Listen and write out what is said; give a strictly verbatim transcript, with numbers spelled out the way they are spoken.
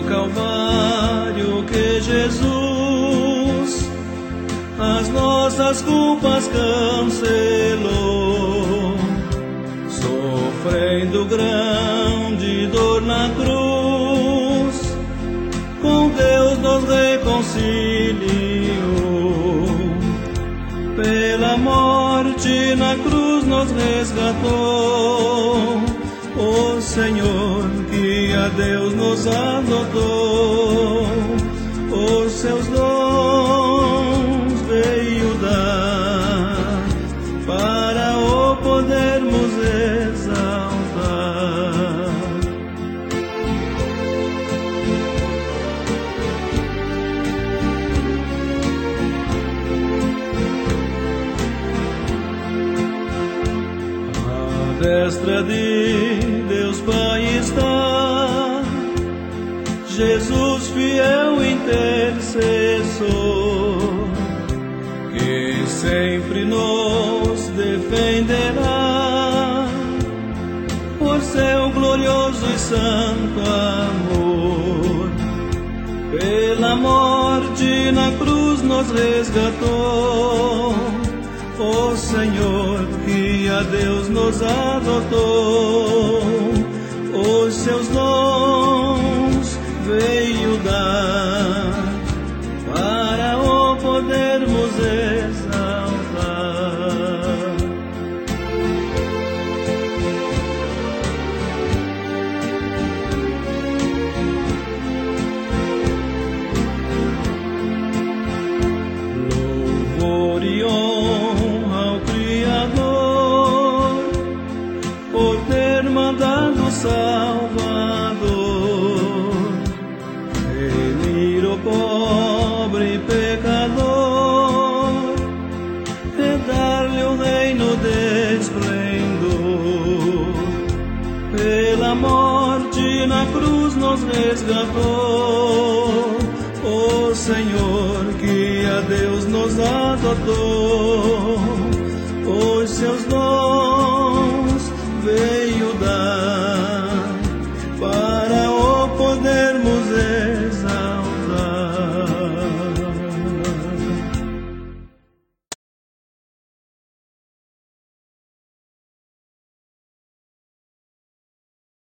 no Calvário que Jesus as nossas culpas cancelou, sofrendo grande dor na cruz, com Deus nos reconciliou. Pela morte na cruz nos resgatou, o Senhor que a Deus nos adotou, os seus dons veio dar, para o podermos exaltar. A destra de Deus Pai está, Jesus fiel intercessor, que sempre nos defenderá, por seu glorioso e santo amor. Pela morte na cruz nos resgatou, o Senhor que a Deus nos adotou, os seus dons veio dar, para o podermos exaltar. Louvor e honra ao Criador, por ter mandado Salvador remir o pobre pecador e dar-lhe o reino de esplendor. Pela morte na cruz nos resgatou, o Senhor que a Deus nos adotou, os seus dons